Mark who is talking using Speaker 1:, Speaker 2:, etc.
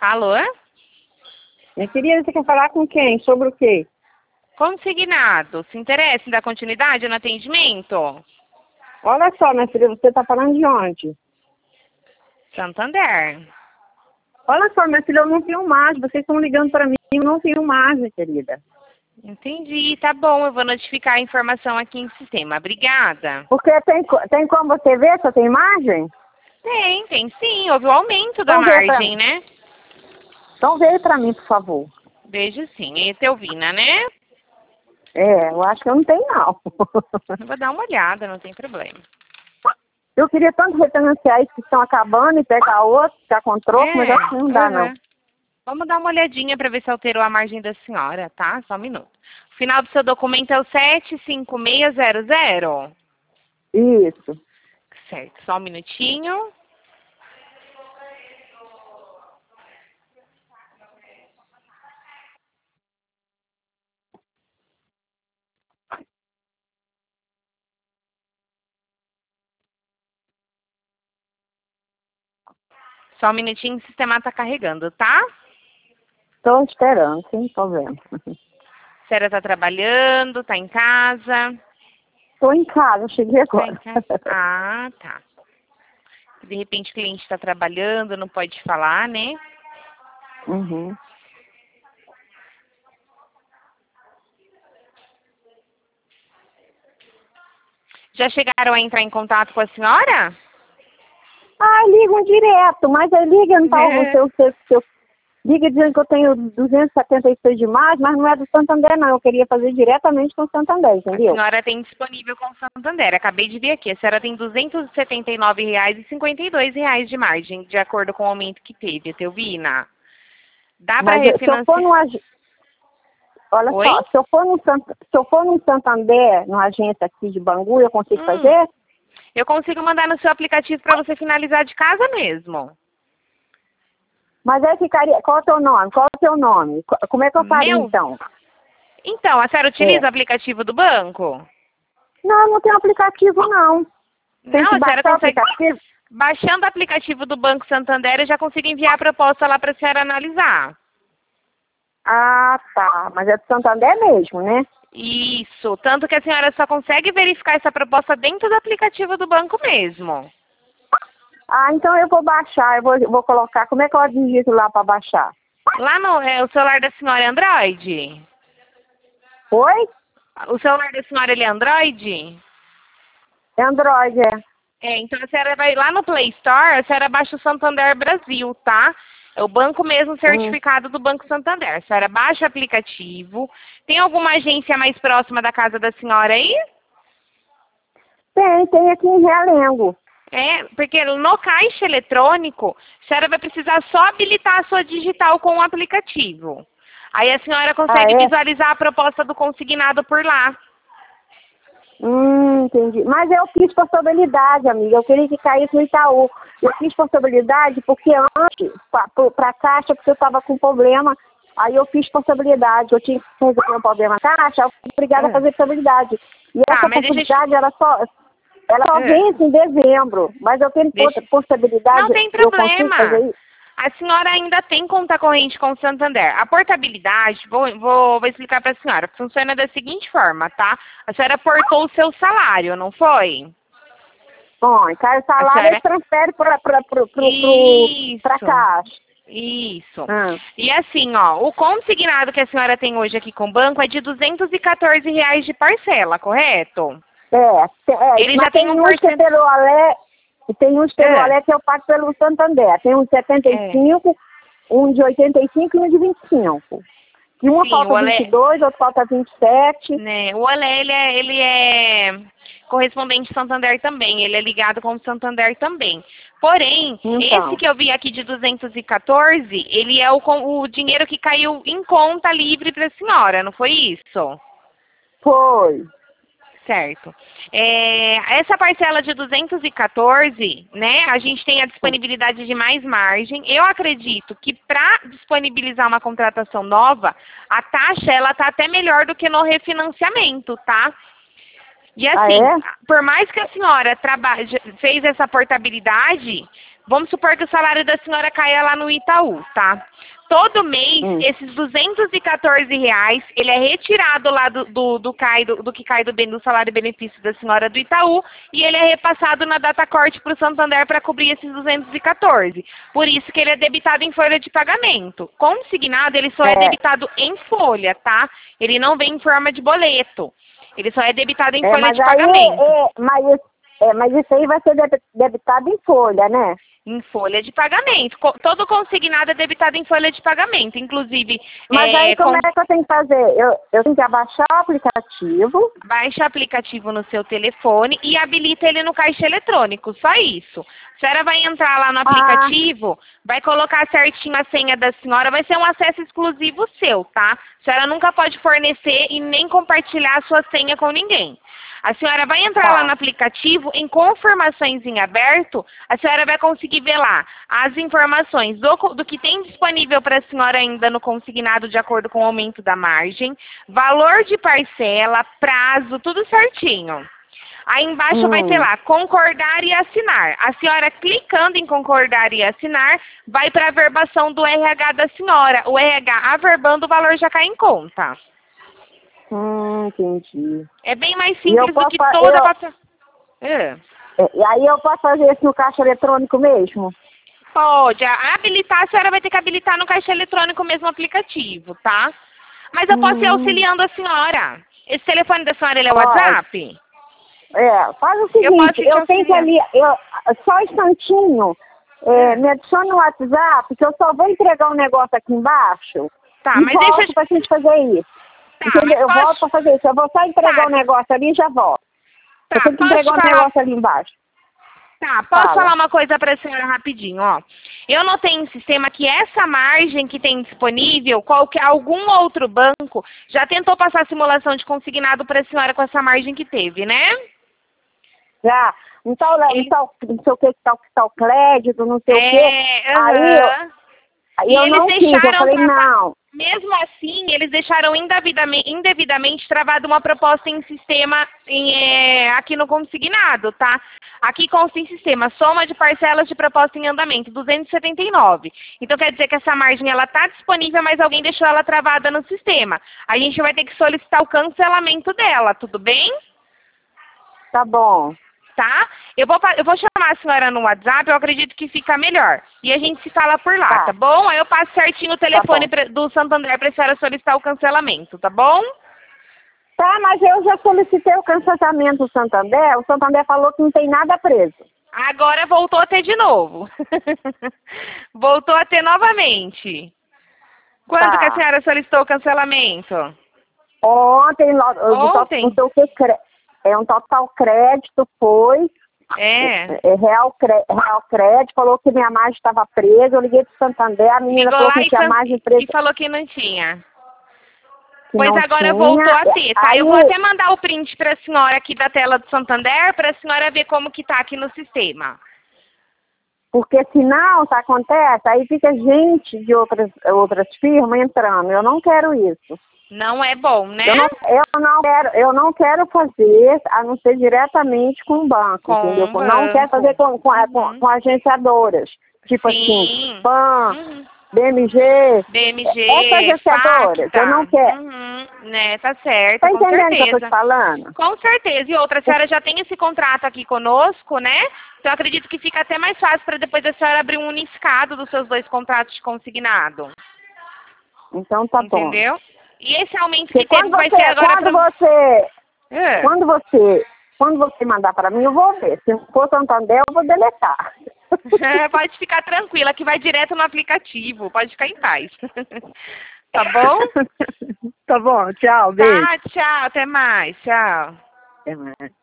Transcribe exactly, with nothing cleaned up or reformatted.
Speaker 1: Alô?
Speaker 2: Minha querida, você quer falar com quem? Sobre o quê?
Speaker 1: Consignado. Se interessa em dar continuidade no atendimento?
Speaker 2: Olha só, minha filha, você está falando de onde?
Speaker 1: Santander.
Speaker 2: Olha só, minha filha, eu não tenho mais. Vocês estão ligando para mim, eu não tenho mais, minha querida.
Speaker 1: Entendi, tá bom. Eu vou notificar a informação aqui em sistema. Obrigada.
Speaker 2: Porque tem, co- tem como você ver se eu tenho imagem?
Speaker 1: Tem, tem sim. Houve o aumento da
Speaker 2: Então vê pra
Speaker 1: margem,
Speaker 2: mim.
Speaker 1: né?
Speaker 2: Então veio para mim, por favor.
Speaker 1: Vejo sim. Etelvina, né?
Speaker 2: É, eu acho que eu não tenho, não.
Speaker 1: Eu vou dar uma olhada, não tem problema.
Speaker 2: Eu queria tanto refinanciar isso que estão acabando e pegar outro, ficar com troco, mas acho que não dá,
Speaker 1: uhum.
Speaker 2: não.
Speaker 1: Vamos dar uma olhadinha para ver se alterou a margem da senhora, tá? Só um minuto. O final do seu documento é o sete cinco seis zero zero.
Speaker 2: Isso.
Speaker 1: Certo, só um minutinho. Só um minutinho, o sistema tá carregando, tá?
Speaker 2: Estou esperando, sim, estou vendo.
Speaker 1: A senhora tá trabalhando, tá em casa?
Speaker 2: Estou em casa, eu cheguei
Speaker 1: Tá em
Speaker 2: agora.
Speaker 1: casa. Ah, tá. De repente o cliente está trabalhando, não pode falar, né?
Speaker 2: Uhum.
Speaker 1: Já chegaram a entrar em contato com a senhora?
Speaker 2: Ah, ligam direto, mas aí liga, não tá o
Speaker 1: É.
Speaker 2: seu, seu, seu, liga dizendo que eu tenho duzentos e setenta e seis de mais, mas não é do Santander, não. Eu queria fazer diretamente com o Santander,
Speaker 1: A
Speaker 2: entendeu?
Speaker 1: senhora tem disponível com o Santander. Acabei de ver aqui. A senhora tem duzentos e setenta e nove reais e cinquenta e dois reais de margem, de acordo com o aumento que teve, Etelvina. Dá para
Speaker 2: Mas eu- se eu for
Speaker 1: refinanciar?
Speaker 2: no agi- olha
Speaker 1: Oi?
Speaker 2: só, se eu for no Sant- se eu for no Santander, numa agência aqui de Bangu, eu consigo
Speaker 1: Hum.
Speaker 2: fazer?
Speaker 1: Eu consigo mandar no seu aplicativo para você finalizar de casa mesmo.
Speaker 2: Mas aí ficaria, qual é o teu nome? Qual é o teu nome? Co- Como é que eu faria
Speaker 1: Meu?
Speaker 2: então?
Speaker 1: Então, a senhora utiliza
Speaker 2: É.
Speaker 1: o aplicativo do banco?
Speaker 2: Não, não tem aplicativo não. Tem
Speaker 1: Não,
Speaker 2: que
Speaker 1: a senhora
Speaker 2: baixar o
Speaker 1: consegue.
Speaker 2: aplicativo?
Speaker 1: Baixando o aplicativo do Banco Santander, eu já consigo enviar a proposta lá para a senhora analisar.
Speaker 2: Ah, tá. Mas é do Santander mesmo, né?
Speaker 1: Isso, tanto que a senhora só consegue verificar essa proposta dentro do aplicativo do banco mesmo.
Speaker 2: Ah, então eu vou baixar, eu vou, vou colocar. Como é que eu digito lá para baixar?
Speaker 1: Lá no é, o celular da senhora é Android?
Speaker 2: Oi?
Speaker 1: O celular da senhora ele é Android?
Speaker 2: É Android, é.
Speaker 1: É, então a senhora vai lá no Play Store, a senhora baixa o Santander Brasil, tá? É o banco mesmo certificado do Banco Santander. A senhora baixa o aplicativo. Tem alguma agência mais próxima da casa da senhora aí?
Speaker 2: Tem, tem aqui em Realengo.
Speaker 1: É, porque no caixa eletrônico, a senhora vai precisar só habilitar a sua digital com o aplicativo. Aí a senhora consegue
Speaker 2: Ah, é?
Speaker 1: visualizar a proposta do consignado por lá.
Speaker 2: Hum, entendi. Mas eu fiz portabilidade, amiga. Eu queria que caísse no Itaú. Eu fiz portabilidade porque antes, para a Caixa, porque eu estava com problema. Aí eu fiz portabilidade. Eu tinha que resolver um problema na Caixa, eu fui obrigada a fazer portabilidade. E
Speaker 1: Tá,
Speaker 2: essa
Speaker 1: mas deixa eu te-
Speaker 2: portabilidade, ela só, ela só
Speaker 1: É.
Speaker 2: vence em dezembro. Mas eu tenho
Speaker 1: Deixa-
Speaker 2: portabilidade.
Speaker 1: Não tem
Speaker 2: Eu consigo fazer
Speaker 1: problema.
Speaker 2: isso?
Speaker 1: A senhora ainda tem conta corrente com o Santander. A portabilidade, vou, vou, vou explicar para a senhora, funciona da seguinte forma, tá? A senhora portou o seu salário, não foi?
Speaker 2: Bom, cai o salário
Speaker 1: senhora-
Speaker 2: e transfere para
Speaker 1: Isso.
Speaker 2: a Caixa.
Speaker 1: Isso.
Speaker 2: Hum.
Speaker 1: E assim, ó, o consignado que a senhora tem hoje aqui com o banco é de duzentos e quatorze reais de parcela, correto?
Speaker 2: É, te- é
Speaker 1: Ele
Speaker 2: mas
Speaker 1: já tem um
Speaker 2: uns que
Speaker 1: porcento-
Speaker 2: pelo Alé, e tem uns pelo
Speaker 1: É.
Speaker 2: Alé que eu pago pelo Santander. Tem um de setenta e cinco, um de oitenta e cinco e um de vinte e cinco. E uma
Speaker 1: Sim, o
Speaker 2: falta
Speaker 1: Alé-
Speaker 2: vinte e dois, outra falta vinte e sete.
Speaker 1: Né, o Alé, ele é, ele é correspondente Santander também, ele é ligado com o Santander também. Porém,
Speaker 2: Então.
Speaker 1: esse que eu vi aqui de duzentos e quatorze, ele é o, com- o dinheiro que caiu em conta livre para a senhora, não foi isso?
Speaker 2: Foi.
Speaker 1: Certo. É, essa parcela de duzentos e quatorze, né, a gente tem a disponibilidade de mais margem. Eu acredito que para disponibilizar uma contratação nova, a taxa ela tá até melhor do que no refinanciamento, tá? E assim,
Speaker 2: Ah, é?
Speaker 1: por mais que a senhora trabalhe, fez essa portabilidade, Vamos supor que o salário da senhora caia lá no Itaú, tá? Todo mês,
Speaker 2: Hum.
Speaker 1: esses duzentos e quatorze reais, ele é retirado lá do, do, do, cai, do, do que cai do, bem- do salário e benefício da senhora do Itaú e ele é repassado na data corte para o Santander para cobrir esses duzentos e quatorze. Por isso que ele é debitado em folha de pagamento. Consignado, ele só é,
Speaker 2: É.
Speaker 1: debitado em folha, tá? Ele não vem em forma de boleto. Ele só é debitado em
Speaker 2: É,
Speaker 1: folha
Speaker 2: mas
Speaker 1: de
Speaker 2: aí,
Speaker 1: pagamento.
Speaker 2: é, mas, isso- é, mas isso aí vai ser debi- debitado em folha, né?
Speaker 1: Em folha de pagamento. Co- Todo consignado é debitado em folha de pagamento. Inclusive,
Speaker 2: Mas
Speaker 1: é,
Speaker 2: aí como
Speaker 1: com-
Speaker 2: é que eu tenho que fazer? Eu, eu tenho que abaixar o aplicativo.
Speaker 1: baixe o aplicativo no seu telefone e habilita ele no caixa eletrônico. Só isso. A senhora vai entrar lá no aplicativo, vai colocar certinho a senha da senhora. Vai ser um acesso exclusivo seu, tá? A senhora nunca pode fornecer e nem compartilhar a sua senha com ninguém. A senhora vai entrar
Speaker 2: Tá.
Speaker 1: lá no aplicativo, em confirmações em aberto, a senhora vai conseguir ver lá as informações do, co- do que tem disponível para a senhora ainda no consignado de acordo com o aumento da margem, valor de parcela, prazo, tudo certinho. Aí embaixo vai ter
Speaker 2: Hum.
Speaker 1: lá, concordar e assinar. A senhora clicando em concordar e assinar, vai para a averbação do R H da senhora. O R H averbando, o valor já cai em conta.
Speaker 2: Hum, entendi.
Speaker 1: É bem mais
Speaker 2: E eu
Speaker 1: simples do
Speaker 2: posso
Speaker 1: que
Speaker 2: fa-
Speaker 1: toda...
Speaker 2: eu-
Speaker 1: passa- É.
Speaker 2: É, E aí eu posso fazer isso no caixa eletrônico mesmo?
Speaker 1: Pode. A- Habilitar, a senhora vai ter que habilitar no caixa eletrônico mesmo o aplicativo, tá? Mas eu posso ir
Speaker 2: Hum.
Speaker 1: auxiliando a senhora. Esse telefone da senhora, ele é o
Speaker 2: Pode.
Speaker 1: WhatsApp?
Speaker 2: É, faz o
Speaker 1: Eu posso
Speaker 2: seguinte,
Speaker 1: te
Speaker 2: eu, tenho que
Speaker 1: auxiliar.
Speaker 2: ali, eu, só um instantinho, é,
Speaker 1: Hum.
Speaker 2: me adiciona no WhatsApp, que eu só vou entregar um negócio aqui embaixo
Speaker 1: Tá,
Speaker 2: e
Speaker 1: mas
Speaker 2: volto
Speaker 1: deixa...
Speaker 2: pra gente fazer isso.
Speaker 1: Tá,
Speaker 2: Entendeu?
Speaker 1: mas
Speaker 2: Eu
Speaker 1: posso...
Speaker 2: volto pra fazer isso, eu vou só entregar
Speaker 1: Tá.
Speaker 2: o negócio ali e já volto.
Speaker 1: Tá,
Speaker 2: eu tenho que
Speaker 1: posso
Speaker 2: entregar um
Speaker 1: falar...
Speaker 2: negócio ali embaixo.
Speaker 1: Tá, posso
Speaker 2: Fala.
Speaker 1: falar uma coisa para a senhora rapidinho, ó. Eu notei em sistema que essa margem que tem disponível, qualquer algum outro banco já tentou passar simulação de consignado para a senhora com essa margem que teve, né?
Speaker 2: Já, um tal, um
Speaker 1: Ele-
Speaker 2: tal, não sei o que, tal, tal crédito, não sei o quê.
Speaker 1: É,
Speaker 2: Aí eu,
Speaker 1: aham.
Speaker 2: aí
Speaker 1: E
Speaker 2: eu
Speaker 1: eles
Speaker 2: não quis, eu
Speaker 1: deixaram
Speaker 2: falei,
Speaker 1: trava-
Speaker 2: não.
Speaker 1: Mesmo assim, eles deixaram indevidamente, indevidamente travada uma proposta em sistema em, é, aqui no consignado, tá? Aqui consta em sistema, soma de parcelas de proposta em andamento, duzentos e setenta e nove. Então quer dizer que essa margem ela está disponível, mas alguém deixou ela travada no sistema. A gente vai ter que solicitar o cancelamento dela, tudo bem?
Speaker 2: Tá bom.
Speaker 1: Tá? Eu vou, pa- eu vou chamar a senhora no WhatsApp, eu acredito que fica melhor. E a gente se fala por lá,
Speaker 2: Tá.
Speaker 1: tá, bom? Aí eu passo certinho o telefone
Speaker 2: bom.
Speaker 1: pra- do Santander para a senhora solicitar o cancelamento, tá bom?
Speaker 2: Tá, mas eu já solicitei o cancelamento do Santander, o Santander falou que não tem nada preso.
Speaker 1: Agora voltou a ter de novo. Voltou a ter novamente. Quando
Speaker 2: Tá.
Speaker 1: que a senhora solicitou o cancelamento?
Speaker 2: Ontem, lo- do to-
Speaker 1: Ontem?
Speaker 2: não sei o que, cre- é um total crédito, foi,
Speaker 1: É.
Speaker 2: é, Real, Cre- Real Crédito, falou que minha margem estava presa, eu liguei pro Santander, a menina
Speaker 1: Ligou
Speaker 2: falou
Speaker 1: lá
Speaker 2: que
Speaker 1: e,
Speaker 2: tinha
Speaker 1: can-
Speaker 2: margem presa.
Speaker 1: e falou que não tinha.
Speaker 2: que
Speaker 1: Pois
Speaker 2: não
Speaker 1: agora
Speaker 2: tinha.
Speaker 1: voltou a ter, tá?
Speaker 2: Aí,
Speaker 1: Eu vou até mandar o print para a senhora aqui da tela do Santander, para a senhora ver como que tá aqui no sistema.
Speaker 2: porque senão, tá, acontece, aí fica gente de outras, outras firmas entrando, eu não quero isso.
Speaker 1: Não é bom, né?
Speaker 2: Eu não, eu, não quero, eu não quero fazer, a não ser diretamente com o banco,
Speaker 1: Com
Speaker 2: entendeu?
Speaker 1: o
Speaker 2: Não quero
Speaker 1: banco.
Speaker 2: fazer com, com, a- com,
Speaker 1: Uhum.
Speaker 2: com agenciadoras. Tipo
Speaker 1: Sim.
Speaker 2: assim, P A N,
Speaker 1: Uhum.
Speaker 2: B M G.
Speaker 1: B M G,
Speaker 2: Essas agenciadoras,
Speaker 1: Facta.
Speaker 2: eu não quero.
Speaker 1: Uhum. Né, tá certo,
Speaker 2: Tá
Speaker 1: com
Speaker 2: entendendo o que eu tô
Speaker 1: certeza.
Speaker 2: te falando?
Speaker 1: Com certeza. E outra, a senhora já tem esse contrato aqui conosco, né? Então, eu acredito que fica até mais fácil para depois a senhora abrir um unificado dos seus dois contratos de consignado.
Speaker 2: Então tá bom.
Speaker 1: Entendeu? E esse aumento
Speaker 2: Porque
Speaker 1: que teve
Speaker 2: quando
Speaker 1: vai
Speaker 2: você,
Speaker 1: ser agora
Speaker 2: quando
Speaker 1: pra...
Speaker 2: você,
Speaker 1: É.
Speaker 2: quando você, quando você mandar para mim, eu vou ver. Se não for Santander, eu vou deletar.
Speaker 1: É, pode ficar tranquila, que vai direto no aplicativo. Pode ficar em paz. Tá bom?
Speaker 2: Tá bom, tchau, beijo.
Speaker 1: Tá, tchau. Até mais. Tchau.
Speaker 2: Até mais.